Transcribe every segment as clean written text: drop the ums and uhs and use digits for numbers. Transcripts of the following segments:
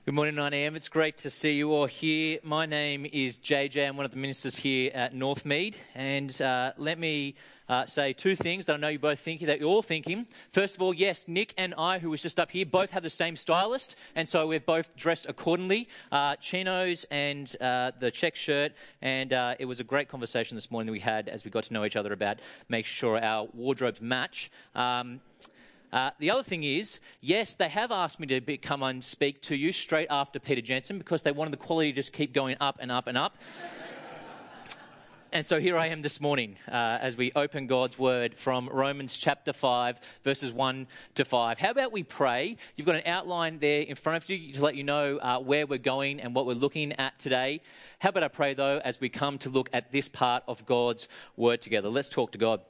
Good morning, 9am. It's great to see you all here. My name is JJ. I'm one of the ministers here at Northmead. And let me say two things that I know you're both thinking, that you're all thinking. First of all, yes, Nick and I, who was just up here, both have the same stylist. And so we've both dressed accordingly. Chinos and the check shirt. And it was a great conversation this morning that we had as we got to know each other about making sure our wardrobes match. The other thing is, yes, they have asked me to come and speak to you straight after Peter Jensen because they wanted the quality to just keep going up and up and up. And so here I am this morning as we open God's Word from Romans chapter 5, verses 1 to 5. How about we pray? You've got an outline there in front of you to let you know where we're going and what we're looking at today. How about I pray, though, as we come to look at this part of God's Word together. Let's talk to God.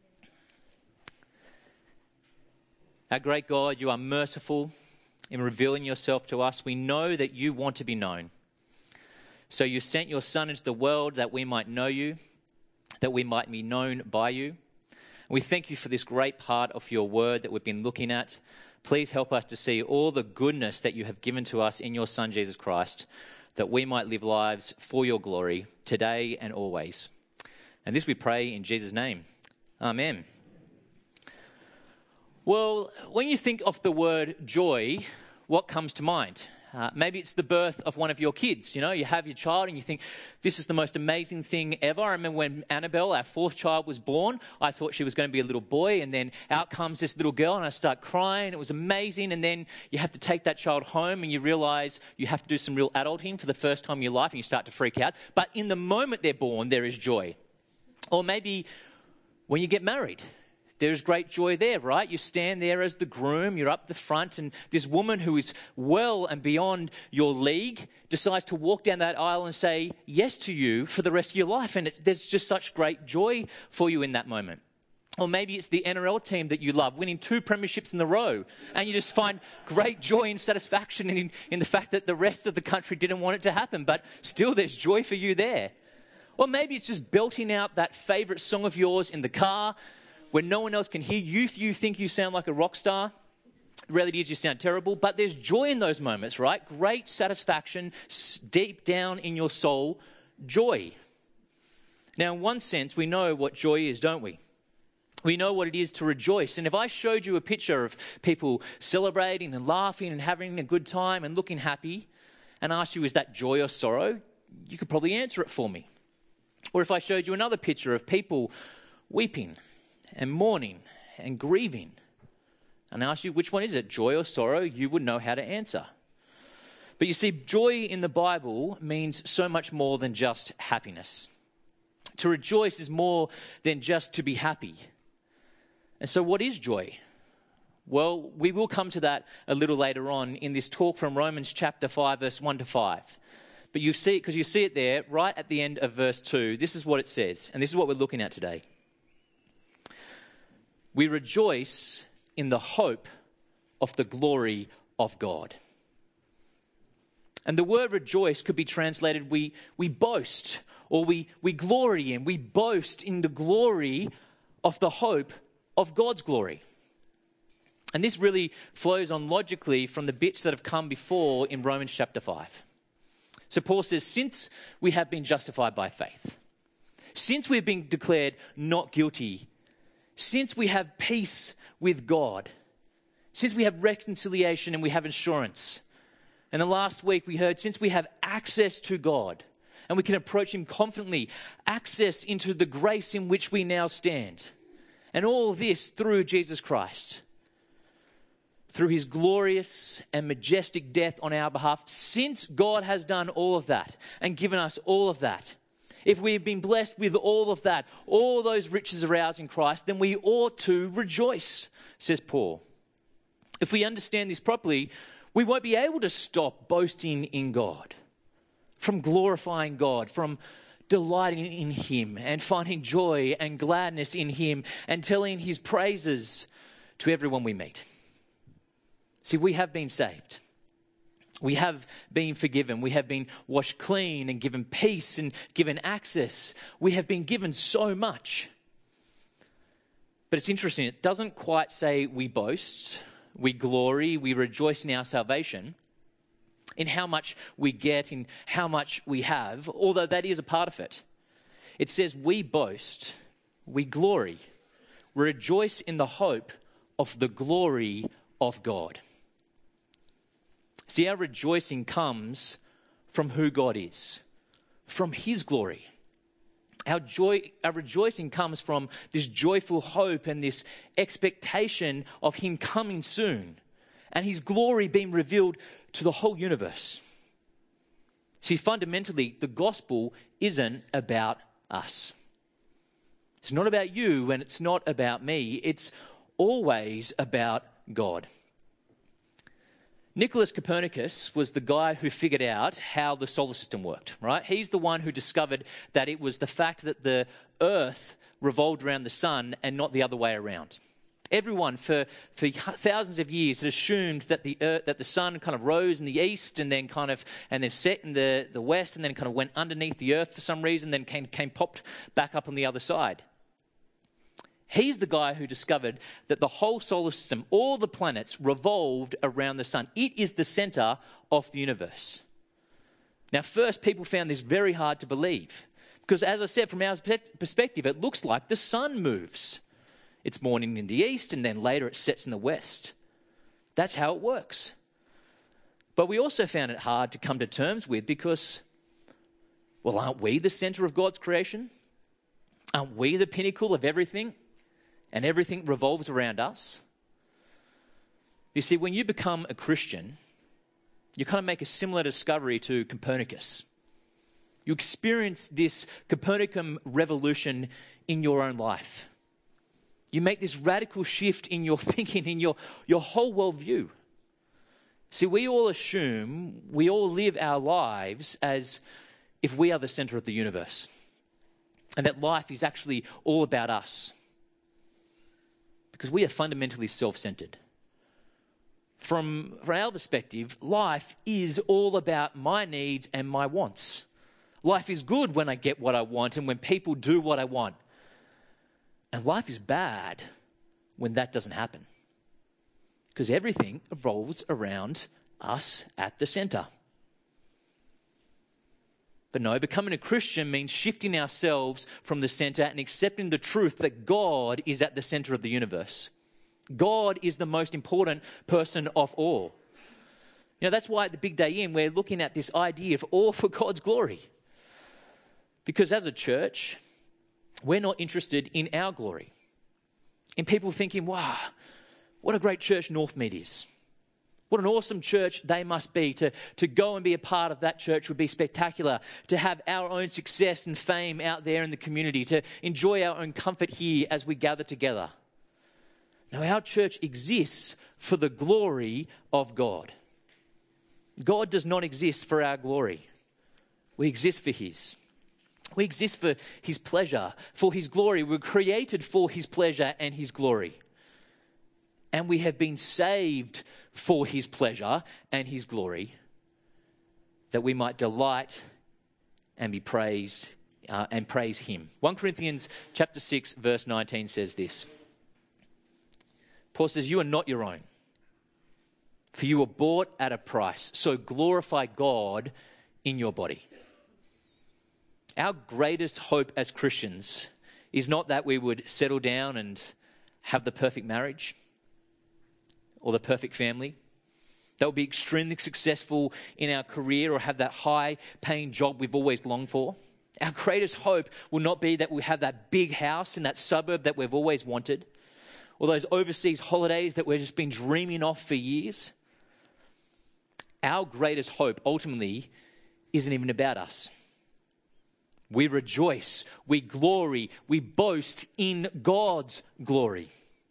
Our great God, you are merciful in revealing yourself to us. We know that you want to be known. So you sent your Son into the world that we might know you, that we might be known by you. We thank you for this great part of your word that we've been looking at. Please help us to see all the goodness that you have given to us in your Son, Jesus Christ, that we might live lives for your glory today and always. And this we pray in Jesus' name. Amen. Well, when you think of the word joy, what comes to mind? Maybe it's the birth of one of your kids. You know, you have your child and you think, this is the most amazing thing ever. I remember when Annabelle, our fourth child, was born, I thought she was going to be a little boy, and then out comes this little girl and I start crying. It was amazing. And then you have to take that child home and you realize you have to do some real adulting for the first time in your life and you start to freak out. But in the moment they're born, there is joy. Or maybe when you get married, there's great joy there, right? You stand there as the groom, you're up the front, and this woman who is well and beyond your league decides to walk down that aisle and say yes to you for the rest of your life. And there's just such great joy for you in that moment. Or maybe it's the NRL team that you love, winning 2 premierships in a row, and you just find great joy and satisfaction in the fact that the rest of the country didn't want it to happen, but still there's joy for you there. Or maybe it's just belting out that favourite song of yours in the car, when no one else can hear you. You think you sound like a rock star. The reality is you sound terrible, but there's joy in those moments, right? Great satisfaction deep down in your soul, joy. Now, in one sense, we know what joy is, don't we? We know what it is to rejoice. And if I showed you a picture of people celebrating and laughing and having a good time and looking happy and asked you, is that joy or sorrow? You could probably answer it for me. Or if I showed you another picture of people weeping and mourning and grieving, and ask you which one is it, joy or sorrow, you would know how to answer. But you see, joy in the Bible means so much more than just happiness. To rejoice is more than just to be happy. And so what is joy? Well, we will come to that a little later on in this talk from Romans chapter 5, verse 1 to 5. But you see it, because you see it there right at the end of verse 2. This is what it says, and this is what we're looking at today. We rejoice in the hope of the glory of God. And the word rejoice could be translated we boast, or we glory in. We boast in the glory of the hope of God's glory. And this really flows on logically from the bits that have come before in Romans chapter 5. So Paul says, since we have been justified by faith, since we've been declared not guilty, since we have peace with God, since we have reconciliation and we have assurance. And the last week we heard, since we have access to God and we can approach him confidently, access into the grace in which we now stand. And all this through Jesus Christ, through his glorious and majestic death on our behalf. Since God has done all of that and given us all of that, if we have been blessed with all of that, all those riches are ours in Christ, then we ought to rejoice, says Paul. If we understand this properly, we won't be able to stop boasting in God, from glorifying God, from delighting in him and finding joy and gladness in him and telling his praises to everyone we meet. See, we have been saved. We have been forgiven. We have been washed clean and given peace and given access. We have been given so much. But it's interesting, it doesn't quite say we boast, we glory, we rejoice in our salvation. in how much we get, in how much we have, although that is a part of it. It says we boast, we glory, we rejoice in the hope of the glory of God. See, our rejoicing comes from who God is, from his glory. Our rejoicing comes from this joyful hope and this expectation of him coming soon and his glory being revealed to the whole universe. See, fundamentally, the gospel isn't about us. It's not about you and it's not about me. It's always about God. Nicholas Copernicus was the guy who figured out how the solar system worked, right? He's the one who discovered that it was the fact that the earth revolved around the sun and not the other way around. Everyone for thousands of years had assumed that the sun kind of rose in the east and then set in the west and then kind of went underneath the earth for some reason, then came popped back up on the other side. He's the guy who discovered that the whole solar system, all the planets, revolved around the sun. It is the center of the universe. Now, first, people found this very hard to believe because, as I said, from our perspective, it looks like the sun moves. It's morning in the east and then later it sets in the west. That's how it works. But we also found it hard to come to terms with because, well, aren't we the center of God's creation? Aren't we the pinnacle of everything? And everything revolves around us. You see, when you become a Christian, you kind of make a similar discovery to Copernicus. You experience this Copernican revolution in your own life. You make this radical shift in your thinking, in your whole worldview. See, we all live our lives as if we are the center of the universe. And that life is actually all about us. Because we are fundamentally self-centered. From our perspective, life is all about my needs and my wants. Life is good when I get what I want and when people do what I want. And life is bad when that doesn't happen. Because everything revolves around us at the center. But no, becoming a Christian means shifting ourselves from the center and accepting the truth that God is at the center of the universe. God is the most important person of all. You know, that's why at the Big Day Inn, we're looking at this idea of all for God's glory. Because as a church, we're not interested in our glory. In people thinking, wow, what a great church Northmead is. What an awesome church they must be. To go and be a part of that church would be spectacular. To have our own success and fame out there in the community. To enjoy our own comfort here as we gather together. Now, our church exists for the glory of God. God does not exist for our glory. We exist for his. We exist for his pleasure, for his glory. We're created for his pleasure and his glory. And we have been saved for his pleasure and his glory, that we might delight and be praised and praise him. 1 Corinthians chapter 6, verse 19 says this. Paul says, you are not your own, for you were bought at a price, so glorify God in your body. Our greatest hope as Christians is not that we would settle down and have the perfect marriage or the perfect family, that would be extremely successful in our career or have that high-paying job we've always longed for. Our greatest hope will not be that we have that big house in that suburb that we've always wanted, or those overseas holidays that we've just been dreaming of for years. Our greatest hope ultimately isn't even about us. We rejoice, we glory, we boast in God's glory.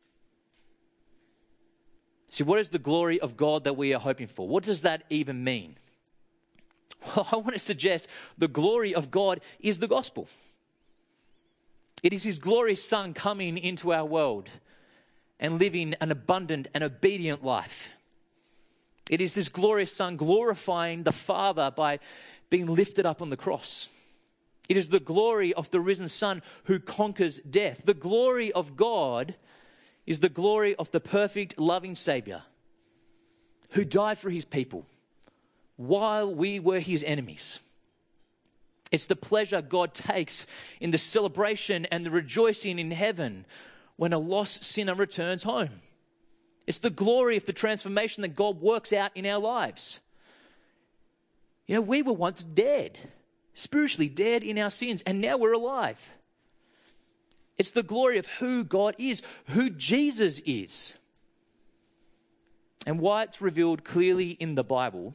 See, what is the glory of God that we are hoping for? What does that even mean? Well, I want to suggest the glory of God is the gospel. It is his glorious Son coming into our world and living an abundant and obedient life. It is this glorious Son glorifying the Father by being lifted up on the cross. It is the glory of the risen Son who conquers death. The glory of God is the glory of the perfect, loving Savior who died for his people, while we were his enemies. It's the pleasure God takes in the celebration and the rejoicing in heaven when a lost sinner returns home. It's the glory of the transformation that God works out in our lives. You know, we were once dead, spiritually dead in our sins, and now we're alive. It's the glory of who God is, who Jesus is. And why it's revealed clearly in the Bible,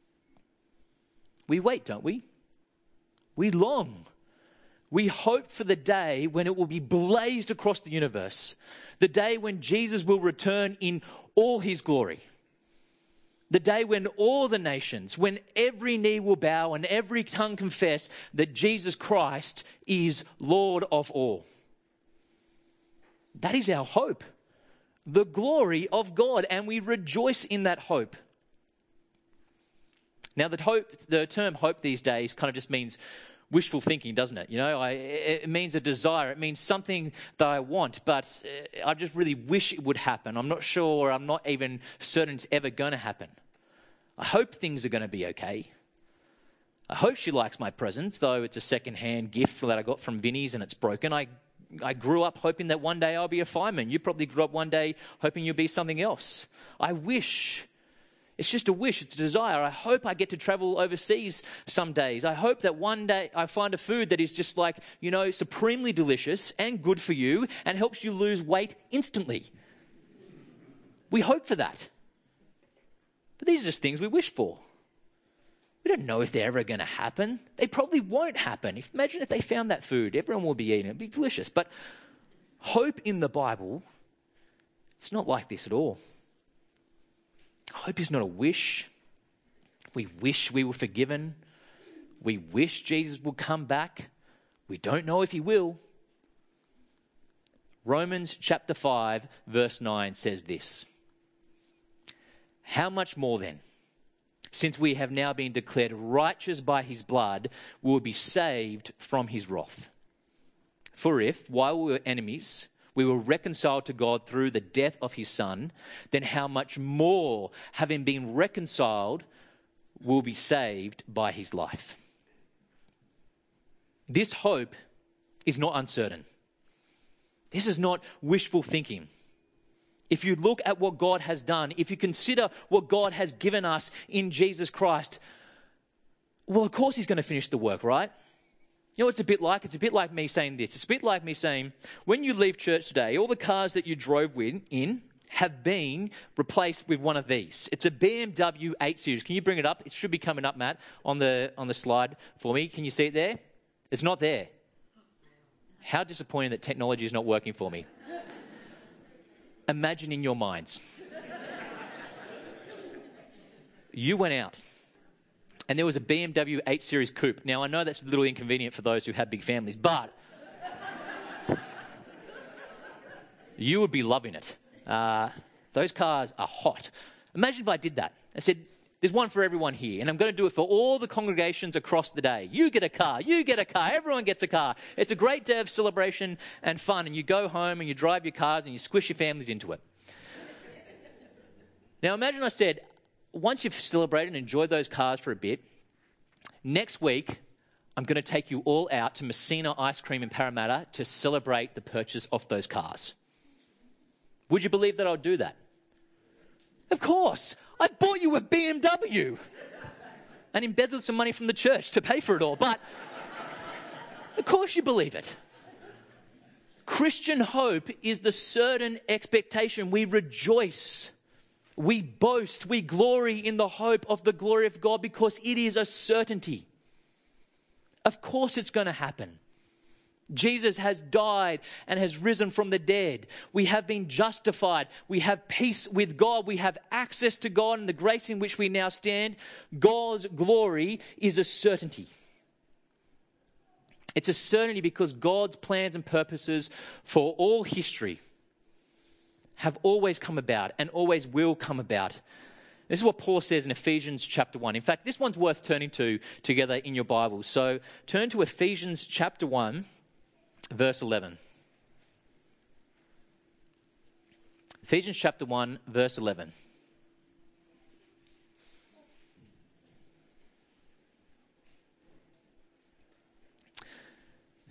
we wait, don't we? We long. We hope for the day when it will be blazed across the universe. The day when Jesus will return in all his glory. The day when all the nations, when every knee will bow and every tongue confess that Jesus Christ is Lord of all. That is our hope. The glory of God, and we rejoice in that hope. Now, the term hope these days kind of just means wishful thinking, doesn't it? You know, it means a desire. It means something that I want, but I just really wish it would happen. I'm not sure, I'm not even certain it's ever going to happen. I hope things are going to be okay. I hope she likes my present, though it's a second-hand gift that I got from Vinnie's and it's broken. I grew up hoping that one day I'll be a fireman. You probably grew up one day hoping you'll be something else. I wish. It's just a wish. It's a desire. I hope I get to travel overseas some days. I hope that one day I find a food that is just like, you know, supremely delicious and good for you and helps you lose weight instantly. We hope for that. But these are just things we wish for. We don't know if they're ever going to happen. They probably won't happen. Imagine if they found that food. Everyone will be eating it. It'd be delicious. But hope in the Bible, it's not like this at all. Hope is not a wish. We wish we were forgiven. We wish Jesus will come back. We don't know if he will. Romans chapter 5, verse 9 says this. How much more then, since we have now been declared righteous by his blood, we will be saved from his wrath? For if, while we were enemies, we were reconciled to God through the death of his Son, then how much more, having been reconciled, will be saved by his life? This hope is not uncertain. This is not wishful thinking. If you look at what God has done, if you consider what God has given us in Jesus Christ, well, of course he's going to finish the work, right? You know what it's a bit like? It's a bit like me saying this. It's a bit like me saying, when you leave church today, all the cars that you drove in have been replaced with one of these. It's a BMW 8 Series. Can you bring it up? It should be coming up, Matt, on the slide for me. Can you see it there? It's not there. How disappointing that technology is not working for me. Imagine in your minds. You went out and there was a BMW 8 Series coupe. Now, I know that's a little inconvenient for those who have big families, but you would be loving it. Those cars are hot. Imagine if I did that. I said, there's one for everyone here, and I'm going to do it for all the congregations across the day. You get a car, everyone gets a car. It's a great day of celebration and fun, and you go home and you drive your cars and you squish your families into it. Now, imagine I said, once you've celebrated and enjoyed those cars for a bit, next week, I'm going to take you all out to Messina Ice Cream in Parramatta to celebrate the purchase of those cars. Would you believe that I'll do that? Of course. I bought you a BMW and embezzled some money from the church to pay for it all. But of course you believe it. Christian hope is the certain expectation. We rejoice, we boast, we glory in the hope of the glory of God because it is a certainty. Of course it's going to happen. Jesus has died and has risen from the dead. We have been justified. We have peace with God. We have access to God and the grace in which we now stand. God's glory is a certainty. It's a certainty because God's plans and purposes for all history have always come about and always will come about. This is what Paul says in Ephesians chapter 1. In fact, this one's worth turning to together in your Bible. So turn to Ephesians chapter 1. Verse 11. Ephesians chapter 1, verse 11.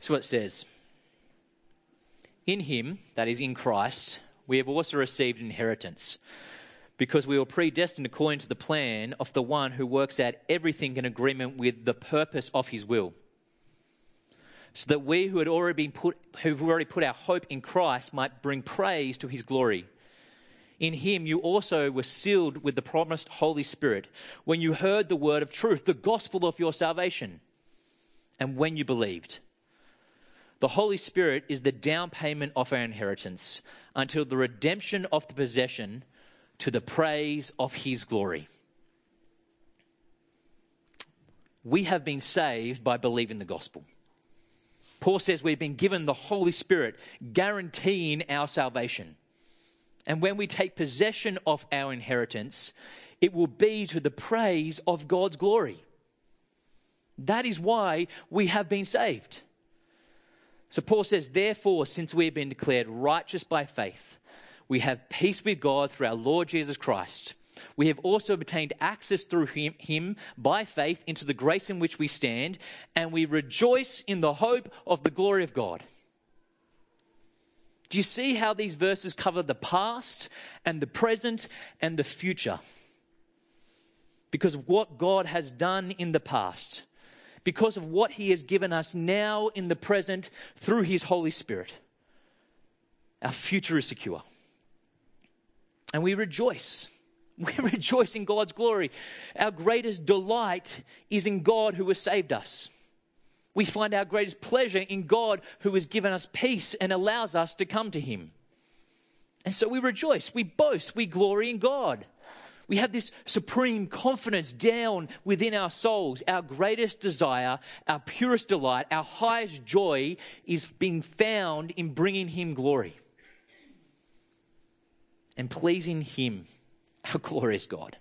So it says, in him, that is in Christ, we have also received an inheritance, because we were predestined according to the plan of the one who works out everything in agreement with the purpose of his will, so that we who've already put our hope in Christ might bring praise to his glory. In him you also were sealed with the promised Holy Spirit when you heard the word of truth, the gospel of your salvation, and when you believed. The Holy Spirit is the down payment of our inheritance until the redemption of the possession to the praise of his glory. We have been saved by believing the gospel. Paul says we've been given the Holy Spirit, guaranteeing our salvation. And when we take possession of our inheritance, it will be to the praise of God's glory. That is why we have been saved. So Paul says, therefore, since we have been declared righteous by faith, we have peace with God through our Lord Jesus Christ. We have also obtained access through him by faith into the grace in which we stand, and we rejoice in the hope of the glory of God. Do you see how these verses cover the past and the present and the future? Because of what God has done in the past, because of what he has given us now in the present through his Holy Spirit, our future is secure. And we rejoice. We rejoice in God's glory. Our greatest delight is in God who has saved us. We find our greatest pleasure in God who has given us peace and allows us to come to him. And so we rejoice, we boast, we glory in God. We have this supreme confidence down within our souls. Our greatest desire, our purest delight, our highest joy is being found in bringing him glory and pleasing him, our glorious God.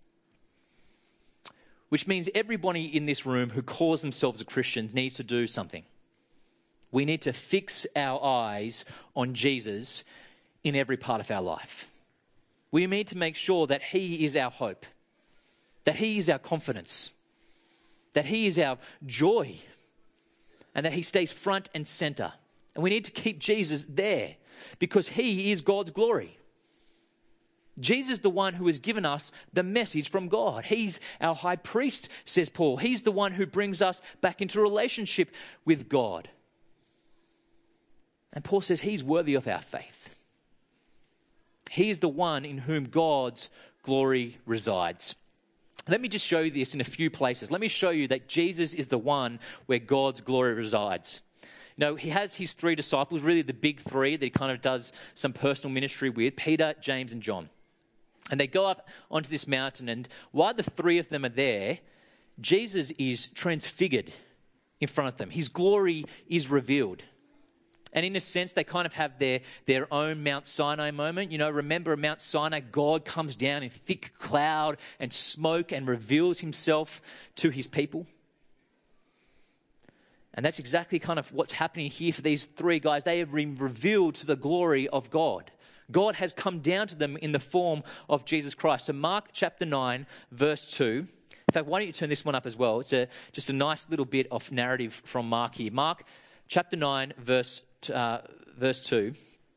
Which means everybody in this room who calls themselves a Christian needs to do something. We need to fix our eyes on Jesus in every part of our life. We need to make sure that he is our hope, that he is our confidence, that he is our joy, and that he stays front and center. And we need to keep Jesus there because he is God's glory. Jesus is the one who has given us the message from God. He's our high priest, says Paul. He's the one who brings us back into relationship with God. And Paul says he's worthy of our faith. He is the one in whom God's glory resides. Let me just show you this in a few places. Let me show you that Jesus is the one where God's glory resides. You know, he has his three disciples, really the big three that he kind of does some personal ministry with, Peter, James, and John. And they go up onto this mountain, and while the three of them are there, Jesus is transfigured in front of them. His glory is revealed. And in a sense, they kind of have their own Mount Sinai moment. You know, remember at Mount Sinai, God comes down in thick cloud and smoke and reveals himself to his people. And that's exactly kind of what's happening here for these three guys. They have been revealed to the glory of God. God has come down to them in the form of Jesus Christ. So Mark chapter 9, verse 2. In fact, why don't you turn this one up as well? It's just a nice little bit of narrative from Mark here. Mark chapter 9, verse 2.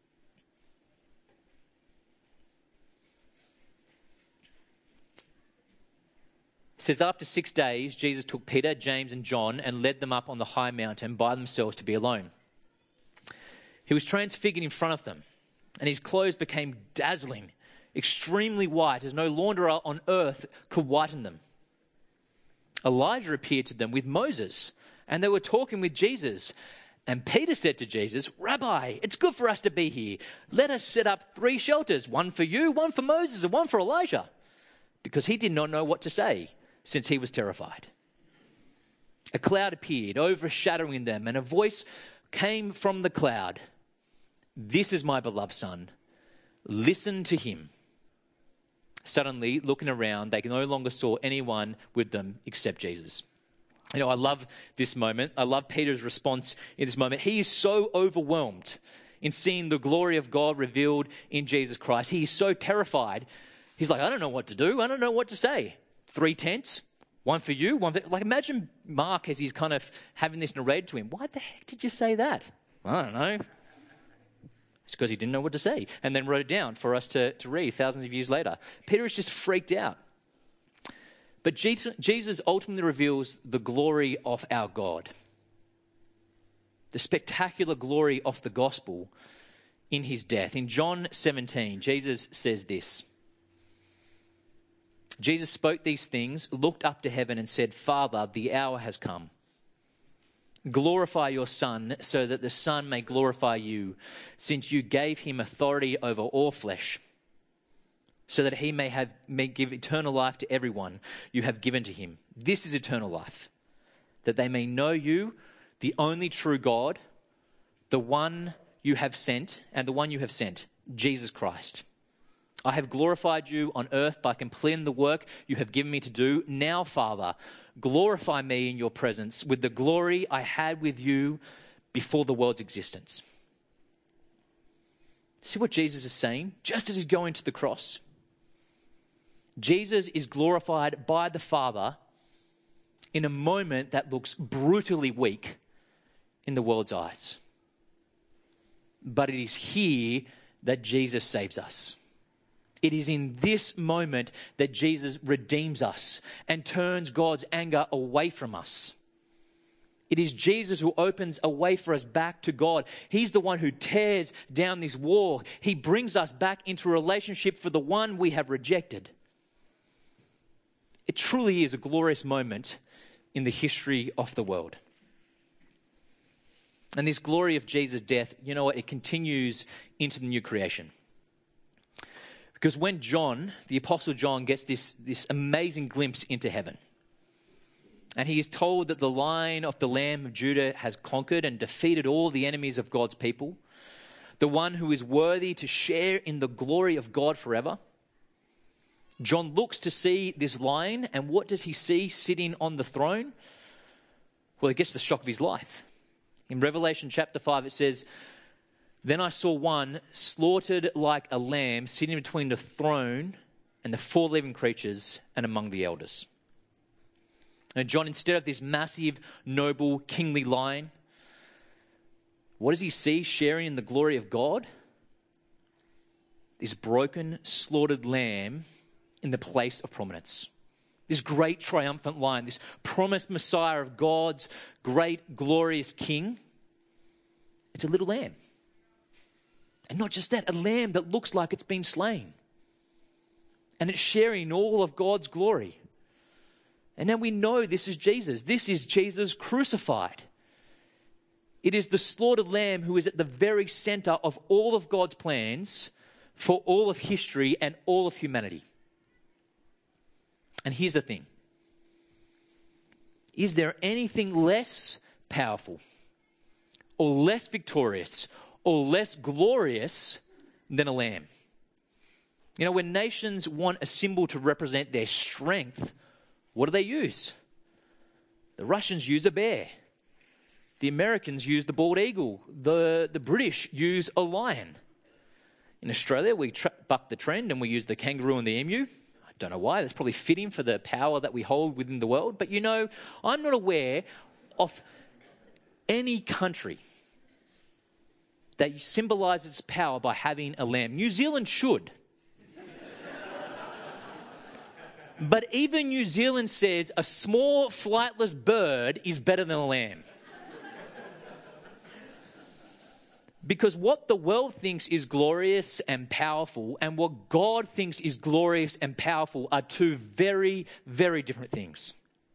It says, after 6 days, Jesus took Peter, James, and John and led them up on the high mountain by themselves to be alone. He was transfigured in front of them, and his clothes became dazzling, extremely white, as no launderer on earth could whiten them. Elijah appeared to them with Moses, and they were talking with Jesus. And Peter said to Jesus, Rabbi, it's good for us to be here. Let us set up 3 shelters, one for you, one for Moses, and one for Elijah. Because he did not know what to say, since he was terrified. A cloud appeared, overshadowing them, and a voice came from the cloud. This is my beloved son. Listen to him. Suddenly, looking around, they no longer saw anyone with them except Jesus. You know, I love this moment. I love Peter's response in this moment. He is so overwhelmed in seeing the glory of God revealed in Jesus Christ. He is so terrified. He's like, I don't know what to do. I don't know what to say. 3 tents, One for you, one for... Like, imagine Mark as he's kind of having this narrated to him. Why the heck did you say that? I don't know. It's because he didn't know what to say, and then wrote it down for us to read thousands of years later. Peter is just freaked out. But Jesus ultimately reveals the glory of our God, the spectacular glory of the gospel in his death. In John 17, Jesus says this. Jesus spoke these things, looked up to heaven and said, Father, the hour has come. Glorify your Son, so that the Son may glorify you, since you gave him authority over all flesh, so that he may give eternal life to everyone you have given to him. This is eternal life, that they may know you, the only true God, the one you have sent, and the one you have sent, Jesus Christ. I have glorified you on earth by completing the work you have given me to do. Now, Father, glorify me in your presence with the glory I had with you before the world's existence. See what Jesus is saying? Just as he's going to the cross, Jesus is glorified by the Father in a moment that looks brutally weak in the world's eyes. But it is here that Jesus saves us. It is in this moment that Jesus redeems us and turns God's anger away from us. It is Jesus who opens a way for us back to God. He's the one who tears down this wall. He brings us back into a relationship for the one we have rejected. It truly is a glorious moment in the history of the world. And this glory of Jesus' death, you know what, it continues into the new creation. Because when John, the Apostle John, gets this amazing glimpse into heaven, and he is told that the Lion of the Lamb of Judah has conquered and defeated all the enemies of God's people, the one who is worthy to share in the glory of God forever, John looks to see this lion, and what does he see sitting on the throne? Well, he gets the shock of his life. In Revelation chapter 5, it says, Then I saw one slaughtered like a lamb sitting between the throne and the four living creatures and among the elders. And John, instead of this massive, noble, kingly lion, what does he see sharing in the glory of God? This broken, slaughtered lamb in the place of prominence. This great triumphant lion, this promised Messiah of God's great, glorious King. It's a little lamb. And not just that, a lamb that looks like it's been slain. And it's sharing all of God's glory. And now we know this is Jesus. This is Jesus crucified. It is the slaughtered lamb who is at the very center of all of God's plans for all of history and all of humanity. And here's the thing. Is there anything less powerful or less victorious or less glorious than a lamb? You know, when nations want a symbol to represent their strength, what do they use? The Russians use a bear. The Americans use the bald eagle. The British use a lion. In Australia, we buck the trend and we use the kangaroo and the emu. I don't know why. That's probably fitting for the power that we hold within the world. But you know, I'm not aware of any country that symbolizes its power by having a lamb. New Zealand should. But even New Zealand says a small flightless bird is better than a lamb. Because what the world thinks is glorious and powerful and what God thinks is glorious and powerful are two very, very different things.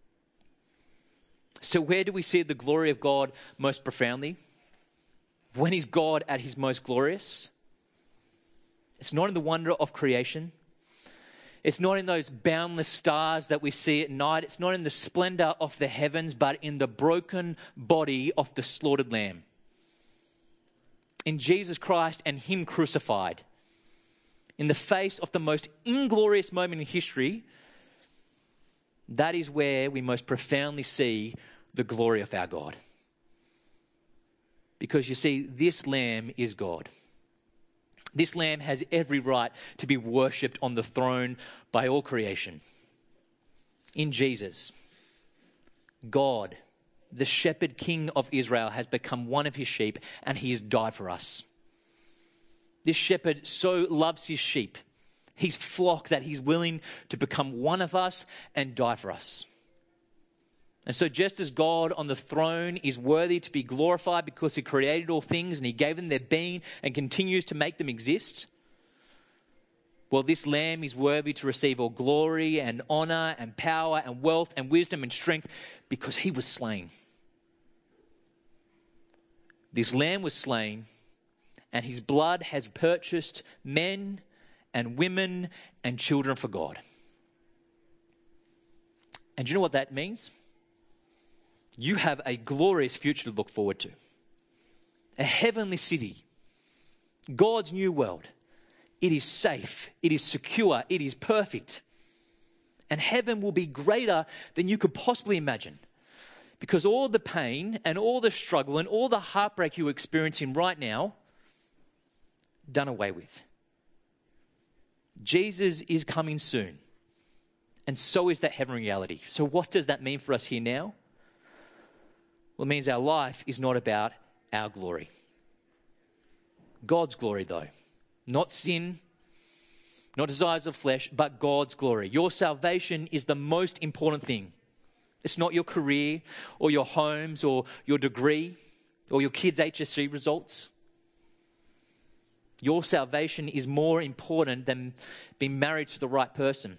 So where do we see the glory of God most profoundly? When is God at his most glorious? It's not in the wonder of creation. It's not in those boundless stars that we see at night. It's not in the splendor of the heavens, but in the broken body of the slaughtered lamb. In Jesus Christ and him crucified. In the face of the most inglorious moment in history, that is where we most profoundly see the glory of our God. Because you see, this lamb is God. This lamb has every right to be worshipped on the throne by all creation. In Jesus. God, the shepherd king of Israel, has become one of his sheep, and he has died for us. This shepherd so loves his sheep, his flock, that he's willing to become one of us and die for us. And so just as God on the throne is worthy to be glorified because he created all things and he gave them their being and continues to make them exist, well, this lamb is worthy to receive all glory and honor and power and wealth and wisdom and strength because he was slain. This lamb was slain, and his blood has purchased men and women and children for God. And do you know what that means? You have a glorious future to look forward to. A heavenly city. God's new world. It is safe. It is secure. It is perfect. And heaven will be greater than you could possibly imagine. Because all the pain and all the struggle and all the heartbreak you're experiencing right now, done away with. Jesus is coming soon. And so is that heaven reality. So what does that mean for us here now? Well, it means our life is not about our glory. God's glory, though. Not sin, not desires of flesh, but God's glory. Your salvation is the most important thing. It's not your career or your homes or your degree or your kids' HSC results. Your salvation is more important than being married to the right person.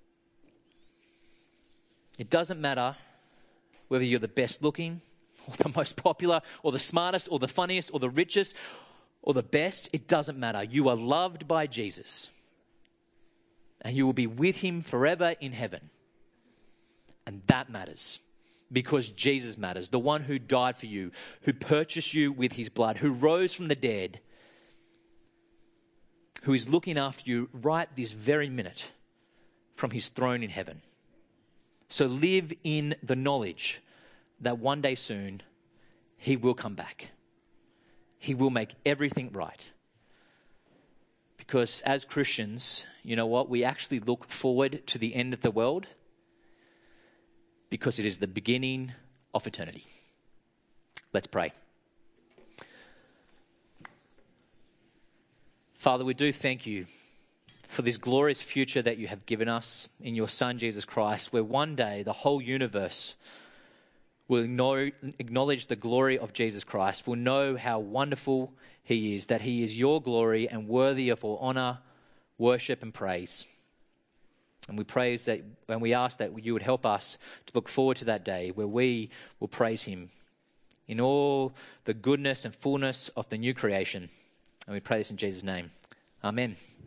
It doesn't matter whether you're the best looking or the most popular or the smartest or the funniest or the richest or the best. It doesn't matter. You are loved by Jesus and you will be with him forever in heaven. And that matters because Jesus matters. The one who died for you, who purchased you with his blood, who rose from the dead, who is looking after you right this very minute from his throne in heaven. So live in the knowledge that one day soon he will come back. He will make everything right. Because as Christians, you know what? We actually look forward to the end of the world because it is the beginning of eternity. Let's pray. Father, we do thank you for this glorious future that you have given us in your Son, Jesus Christ, where one day the whole universe will acknowledge the glory of Jesus Christ, will know how wonderful he is, that he is your glory and worthy of all honor, worship, and praise. And we ask that you would help us to look forward to that day where we will praise him in all the goodness and fullness of the new creation. And we pray this in Jesus' name. Amen.